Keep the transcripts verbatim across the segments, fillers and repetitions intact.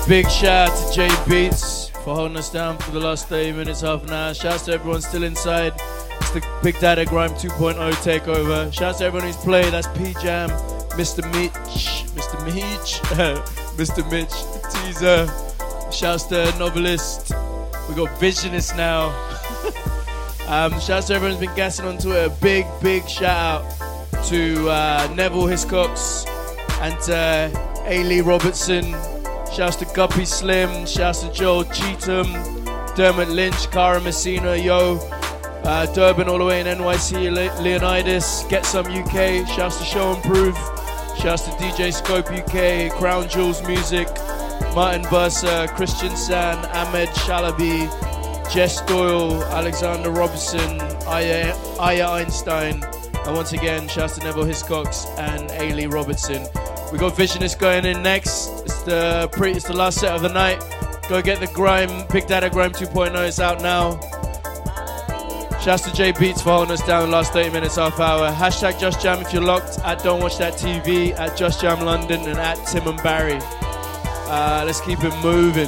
Big shout out to Jay Beats for holding us down for the last thirty minutes, half an hour. Shouts to everyone still inside. It's the Big Dada Grime two point oh takeover. Shouts to everyone who's played. That's P-Jam, Mister Mitch, Mister Mitch, Mister Mitch, Teaser. Shouts to Novelist. We got Visionist now. um, shouts to everyone who's been gassing on Twitter. Big, big shout out to uh, Neville Hiscox and uh, Ailey Robertson. Shouts to Guppy Slim. Shouts to Joel Cheatham, Dermot Lynch, Cara Messina, yo. Uh, Durban all the way in N Y C, Le- Leonidas, Get Some U K. Shouts to Show and Prove. Shouts to D J Scope U K, Crown Jewels Music, Martin Bursa, Christian San, Ahmed Shalabi, Jess Doyle, Alexander Robertson, Aya, Aya Einstein, and once again, shouts to Neville Hiscox and Ailey Robertson. We got Visionist going in next. It's the pre, it's the last set of the night. Go get the Grime, Big Dada Grime two point oh. It's out now. Shouts to Jay Beats for holding us down the last thirty minutes, half hour. Hashtag Just Jam if you're locked. At Don't Watch That T V. At Just Jam London and at Tim and Barry. Uh, let's keep it moving.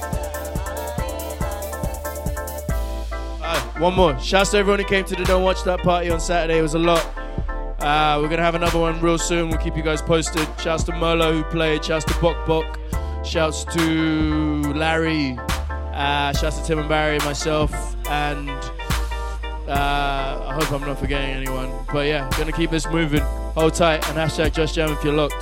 Uh, one more. Shouts to everyone who came to the Don't Watch That party on Saturday. It was a lot. Uh, we're going to have another one real soon. We'll keep you guys posted. Shouts to Merlo who played. Shouts to Bok Bok. Shouts to Larry. Uh, shouts to Tim and Barry, myself. And uh, I hope I'm not forgetting anyone. But yeah, going to keep this moving. Hold tight and hashtag Just Jam if you're locked.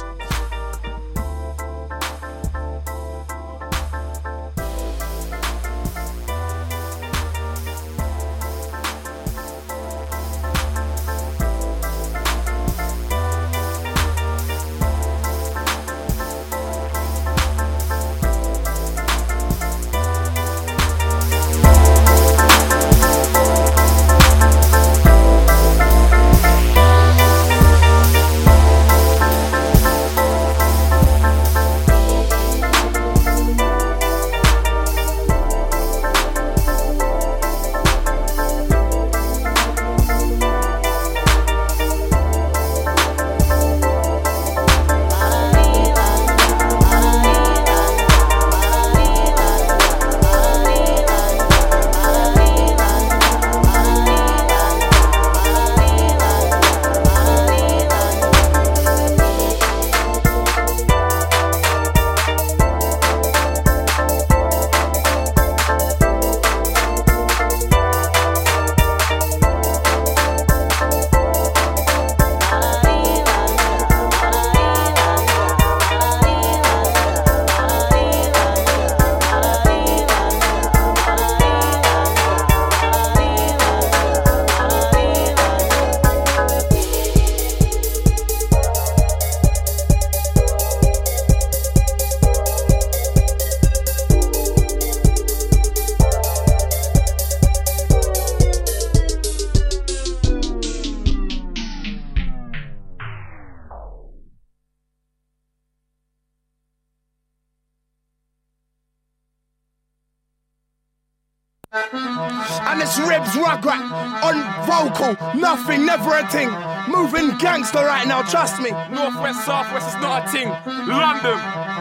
And it's Ribs Rugrat on vocal, nothing, never a thing. Moving gangster right now, trust me. Northwest, Southwest, it's not a thing. London,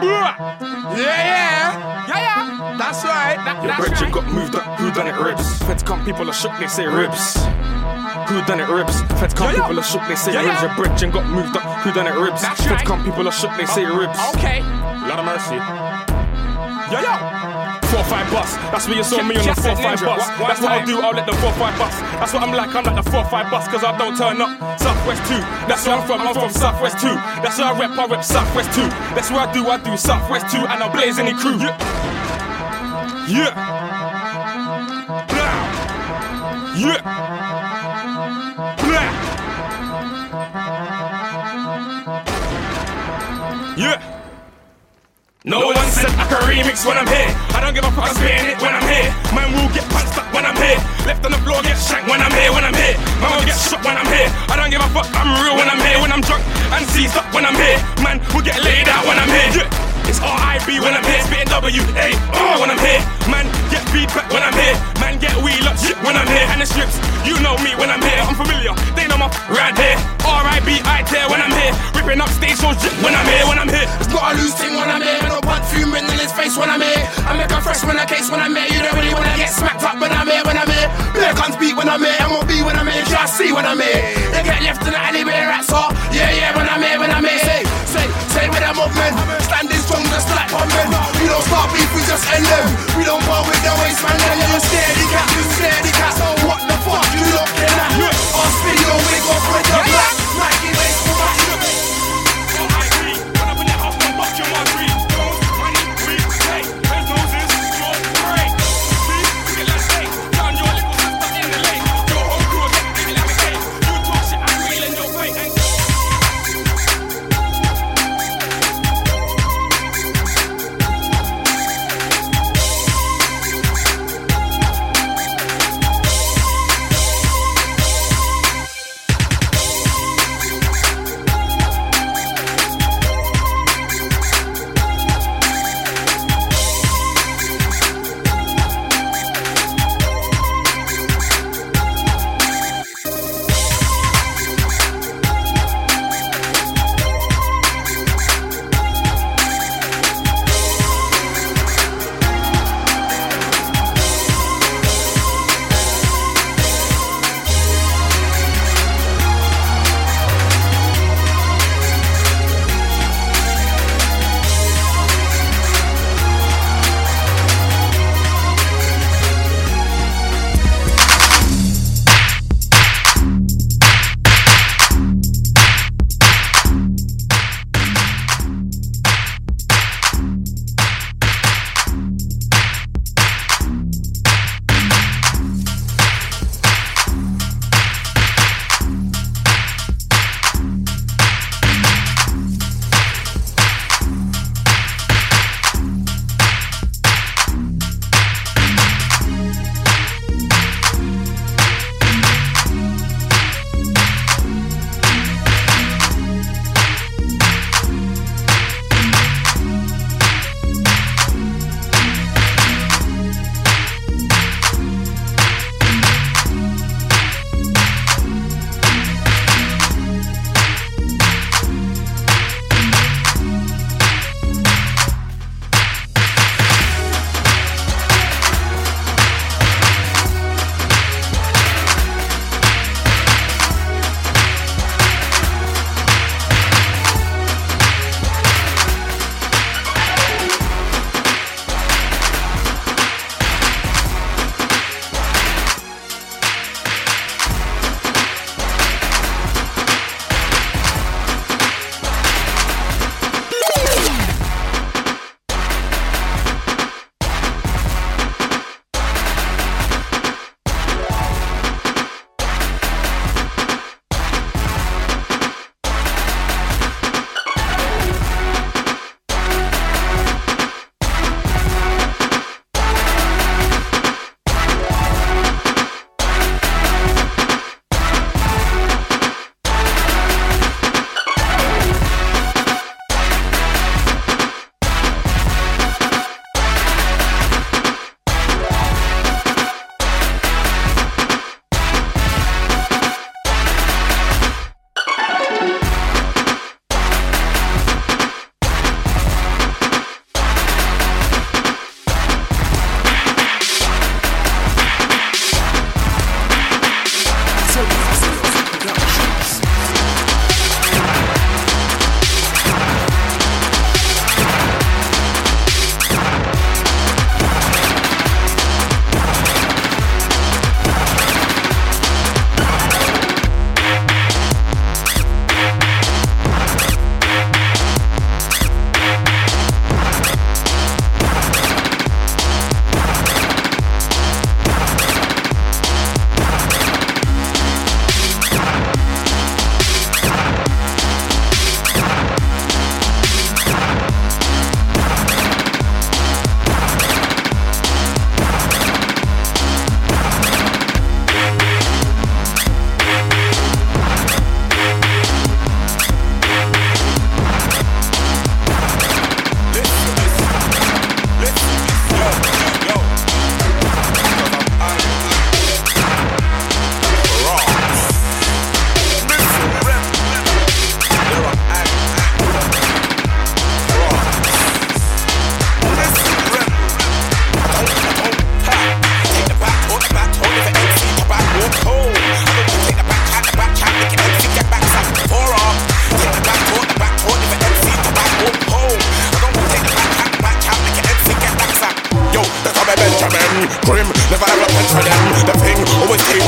yeah, yeah, yeah, yeah. That's right. That, Your that's bridge right. got moved up, who done it ribs? Feds come, people are shook, they say ribs. Who done it ribs? Feds come, Yeah, yeah. people are shook, they say Yeah, ribs. yeah. Your bridge and got moved up, who done it ribs? That's Feds right. come, people are shook, they say ribs. Okay. Lord of mercy. Yo, yo. four five bus, that's where you saw me on the Just four said five ninja. bus. One- one That's what I'll time. do, I'll let the four five bus. That's what I'm like, I'm like the four five bus, cause I don't turn up. Southwest two, that's where I'm from, I'm from Southwest two. That's where I rep, I rep Southwest two. That's where I do, I do Southwest two, and I'll blaze any crew. Yeah. Yeah. Blah. Yeah. Blah. Yeah. No one said I can remix when I'm here. I don't give a fuck, I'm spitting it when I'm here. Man will get punched up when I'm here. Left on the floor, get shanked when I'm here, when I'm here. Man will get shot when I'm here. I don't give a fuck, I'm real when I'm here. When I'm drunk and seized up when I'm here. Man will get laid out when I'm here. Yeah. It's R I B when I'm here. Spitting W A R when I'm here. Man get feedback when I'm here. Man get wheel up shit when I'm here. And the strips, you know me when I'm here. I'm familiar, they know my round here. R I B I tear when I'm here. Ripping up stage shows drip when I'm here, when I'm here. It's not a loose thing when I'm here. No bud fuming in his face when I'm here. I make a fresh when I case when I'm here. You don't really wanna get smacked up when I'm here, when I'm here. Blair guns beat when I'm here. M O B when I'm here. Just see when I'm here. They get left in the alley where rats are. Yeah, yeah, when I'm here, when I'm here. Say, say, say with them up men. Standing strong just like hot men. We don't start beef, we just end them. We don't bar with the waste man. Then you steady cat, you steady cat. So what the fuck you looking at? Our video, we go for the black. Nike lace for my look.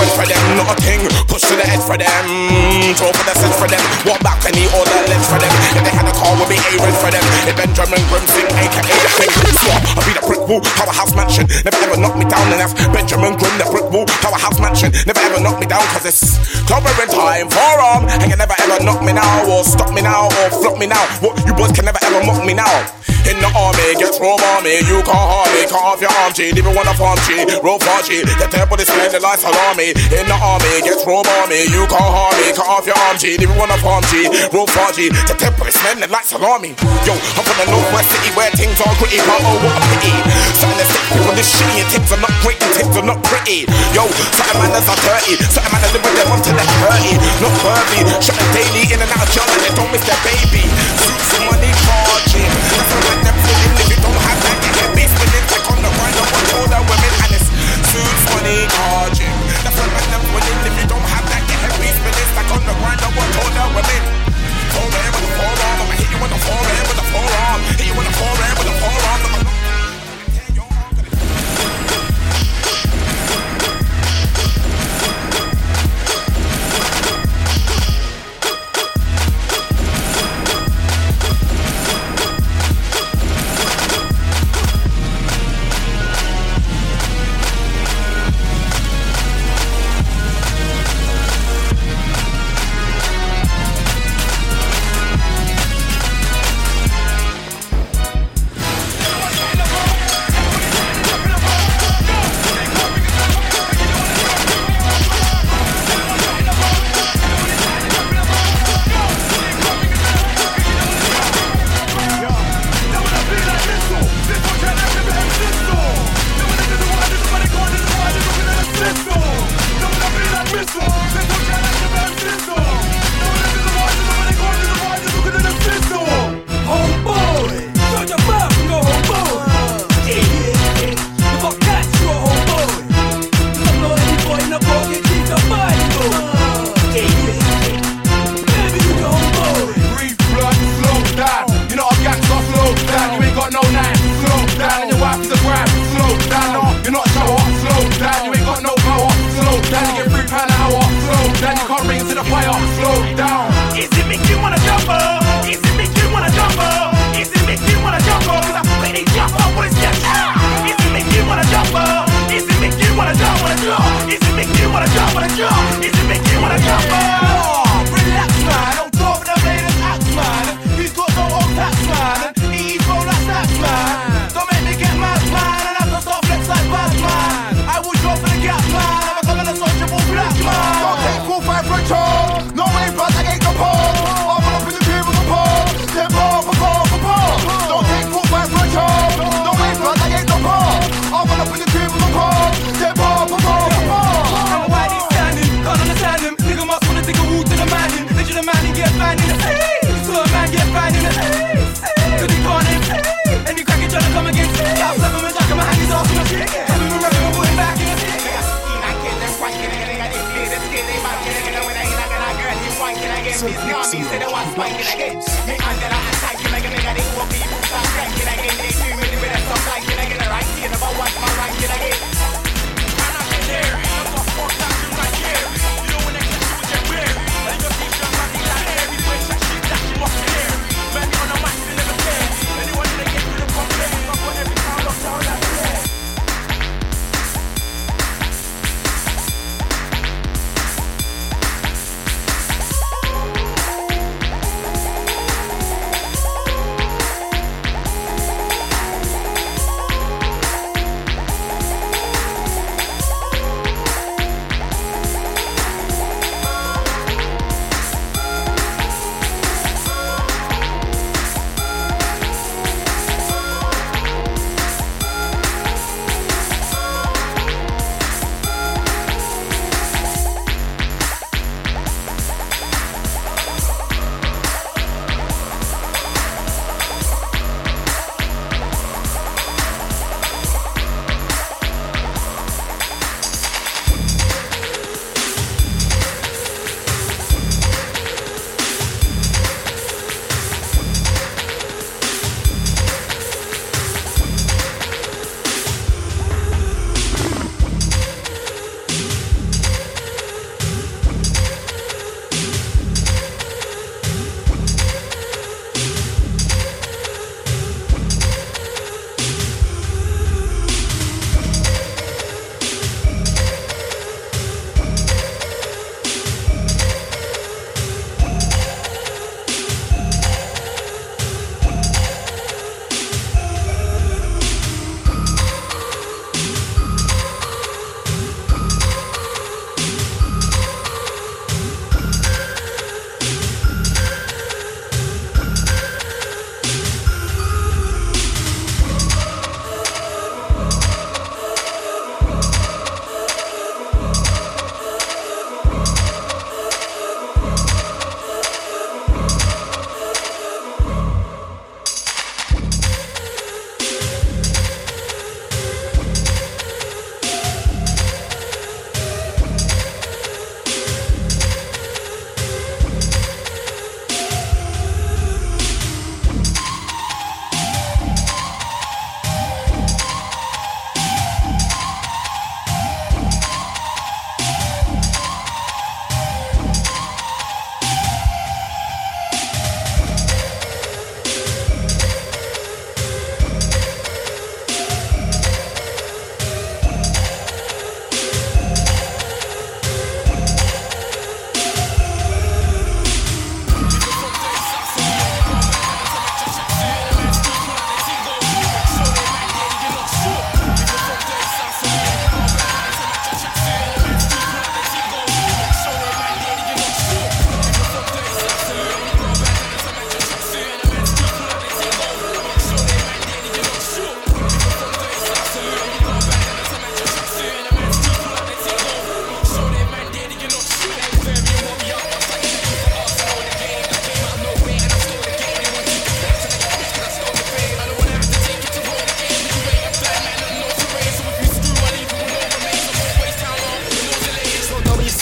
errand for them, not a thing. Push to the edge for them, throw for the sense for them. Walk back and eat all the lens for them. If they had a car, would be A-Red for them. If Benjamin Grimm sing, A K A the thing. Swap, I'll be the brick wall, powerhouse mansion. Never ever knock me down, and that's Benjamin Grimm, the brick wall, powerhouse mansion. Never ever knock me down, cause it's clobbering time, forearm. And you never ever knock me now, or stop me now, or flop me now. What, you boys can never ever mock me now. In the army, get raw army, you can't harm me. Cut off your arm, G, even wanna farm G. Roll far G, the temple is splendid like salami. In the army, get raw army, you can't harm me. Cut off your arm, G, even wanna farm G. Roll far G, the temple is splendid like salami. Yo, I'm from the northwest city where things are gritty, but oh what a pity. Something that stick people this shitty and things are not great and things are not pretty. Yo, certain manners are dirty, certain manners live with them until they're thirty. Not worthy, shot them daily in and out of jail and they don't miss their baby. Suits for money, car gym, that's a red them feeling. If you don't have that, you get beef with it. Like on the grind, I want all the women and it's suits, money, car gym. That's a red them feeling. If you don't have that, you get beef with it. Like on the grind, I want all the women. Forearm with the forearm, I'ma hit you with the forearm with the forearm. Hit you with the forearm with the forearm.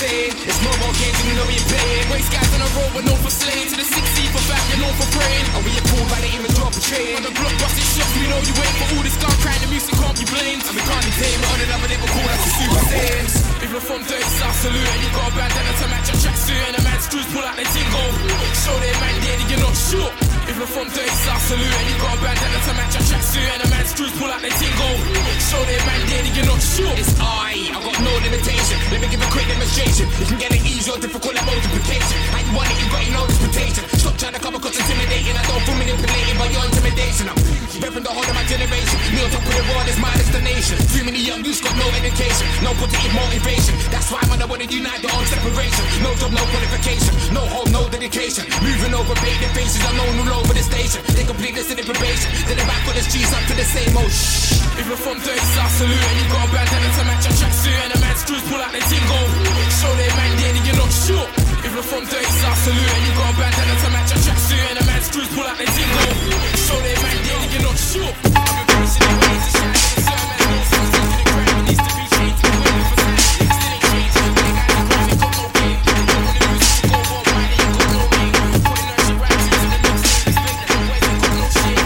saying. It's mobile games and we know we're playing. Waste guys on the road, we're known for slaying. To the six C for back, you're known for praying. And we are cool by the aim and drop a train. On the block, busting shots, we know you wait for all this gun crying. The music can't be blamed. And we can't detain, but on another they will call us the Super Saiyans. If you're from dirty South, salute. And you got a bandana to match your tracksuit. And the man screws pull out their tingle. Show their man dead and you're not sure. If you're from dirty South, salute. And you got a bandana to match your tracksuit. And the man screws pull out their tingle. Show their man dead and you're not sure. It's I, I got no limitation. Let me give a quick demonstration. You can get it easy or difficult like multiplication. I ain't want it, you got it, no disputation. Stop trying to come across intimidating. I don't feel manipulated by your intimidation. I'm repping the whole of my generation. Me on top of the world is my destination. Too many young youths got no education, no positive motivation. That's why man, I wanna unite the own separation. No job, no qualification, no home, no dedication. Moving over baby faces, I'm known all over the station. They complete this in the probation. Then they're back with the streets up to the same old shh. If you're from dirty South, salute. And you got a bandana to match your tracksuit. And the man screws pull out their tingle. Show their man dead and you're not sure. If you're from dirty South, salute. And you got a bandana to match your tracksuit. And the man screws pull out their tingle. Show their man dead and you're not sure. I've been patient in ways of shining. The sun man knows something to the ground. It needs to be changed. We're waiting for something. Still ain't changed. They got the crime, they got no pain. They don't want the music to go worldwide. They ain't got no name. Putting our shit right to the next thing. It's big that the boys ain't got no shit.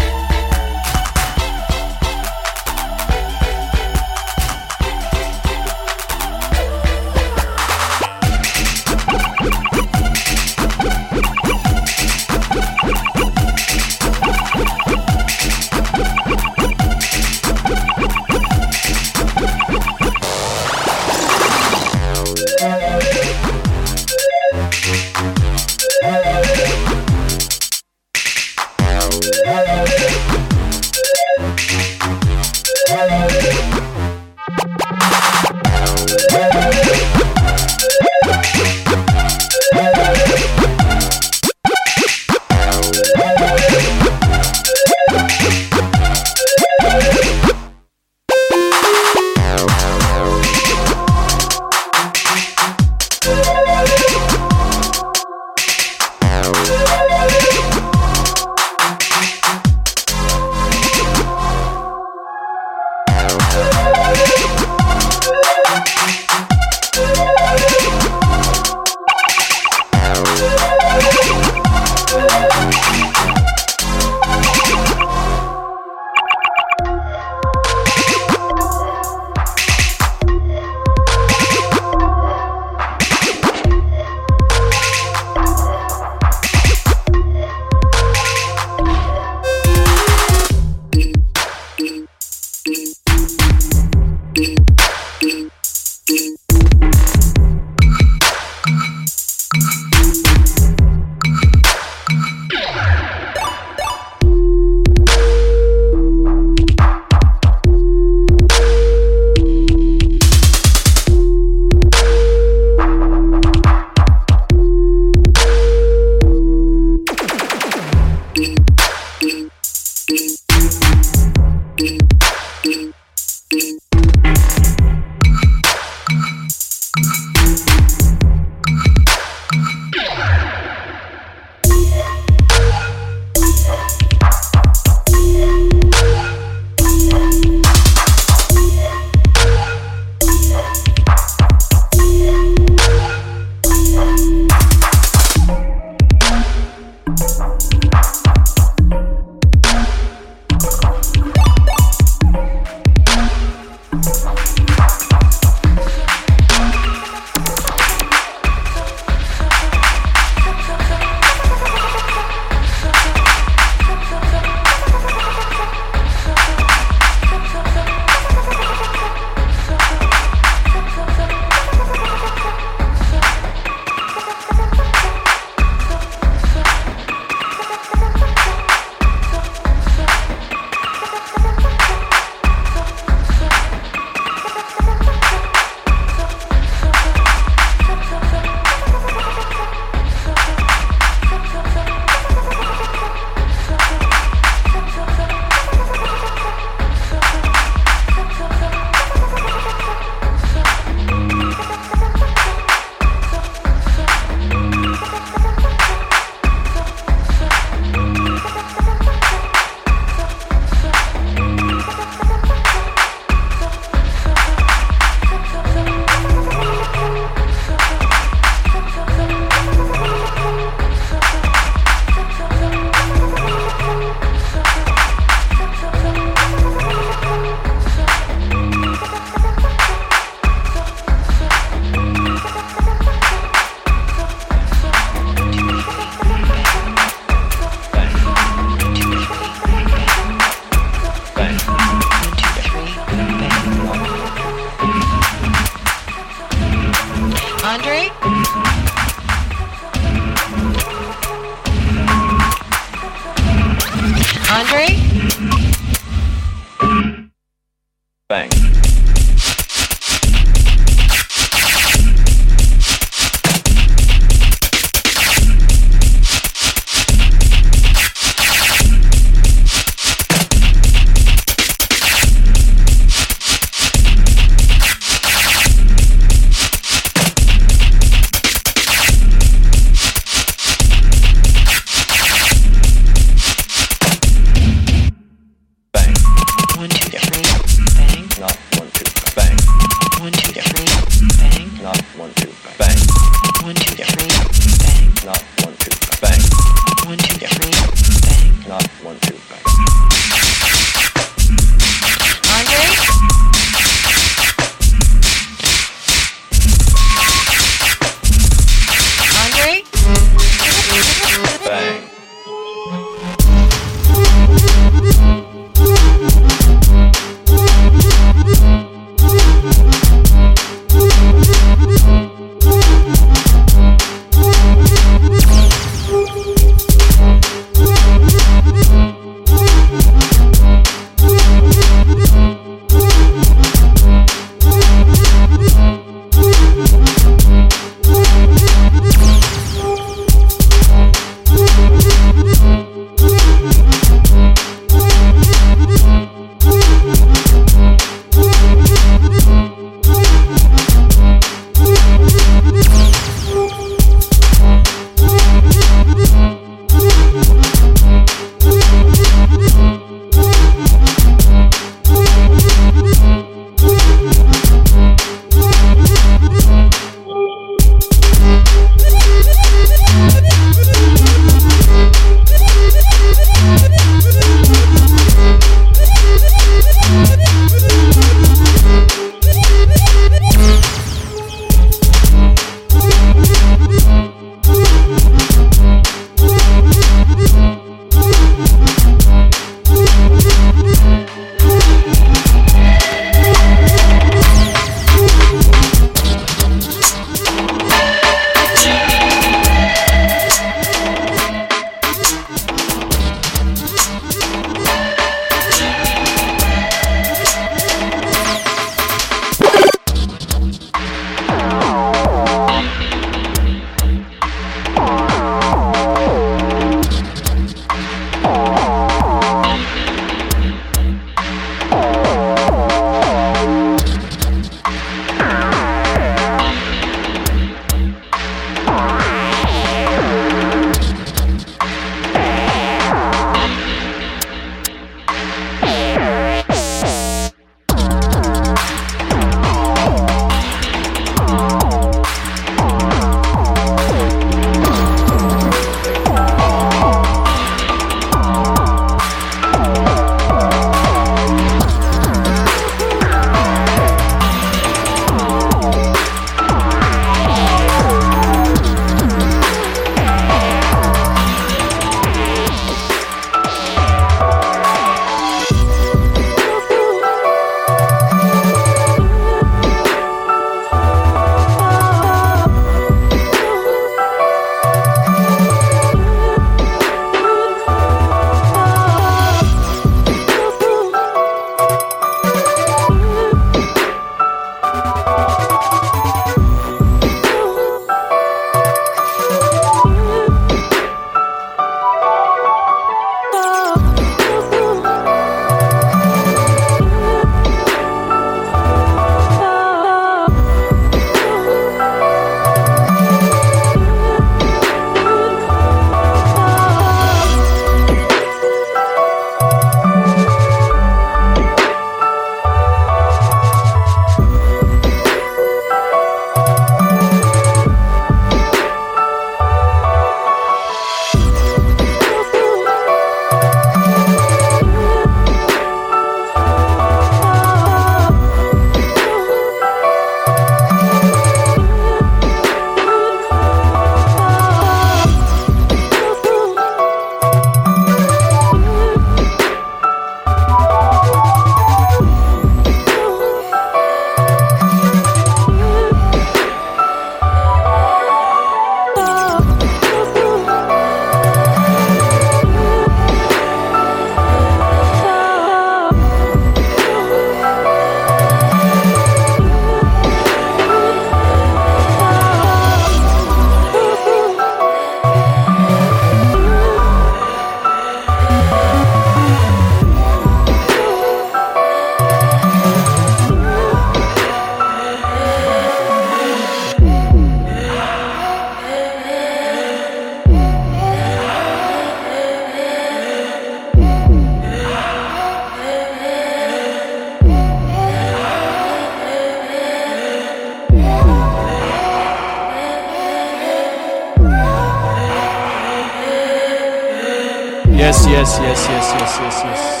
Yes, yes, yes, yes, yes, yes, yes.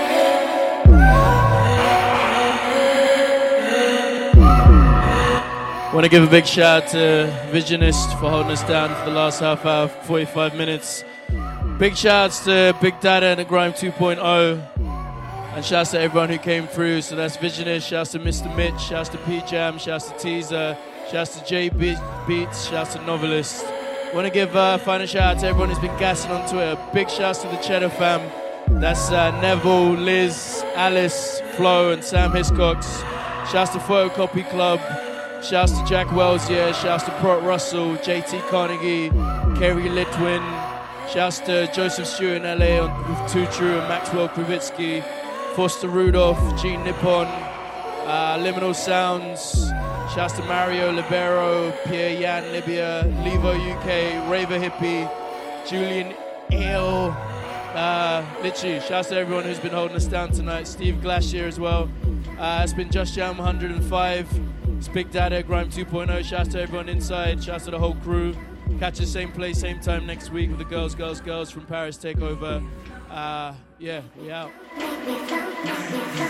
Want to give a big shout out to Visionist for holding us down for the last half hour, forty-five minutes. Big shouts to Big Dada and the Grime two point oh. And shouts to everyone who came through. So that's Visionist, shouts to Mister Mitch, shouts to P-Jam, shouts to Teaser, shouts to J Beats, shouts to Novelist. Want to give a final shout out to everyone who's been gassing on Twitter. Big shouts to the Cheddar fam. That's uh, Neville, Liz, Alice, Flo, and Sam Hiscox. Shouts to Photocopy Club. Shouts to Jack Wells, yeah. Shouts to Prot Russell, J T Carnegie, Kerry Litwin. Shouts to Joseph Stewart in L A on, with Too True and Maxwell Kravitsky. Foster Rudolph, Gene Nippon, uh, Liminal Sounds. Shouts to Mario Libero, Pierre Yan Libya, Levo U K, Raver Hippie, Julian Ale. Uh, literally, shouts to everyone who's been holding us down tonight. Steve Glacier as well. Uh, it's been Just Jam one hundred five. It's Big Dada, Grime two point oh. Shouts to everyone inside. Shouts to the whole crew. Catch us same place, same time next week with the Girls, Girls, Girls from Paris Takeover. Uh, yeah, we out.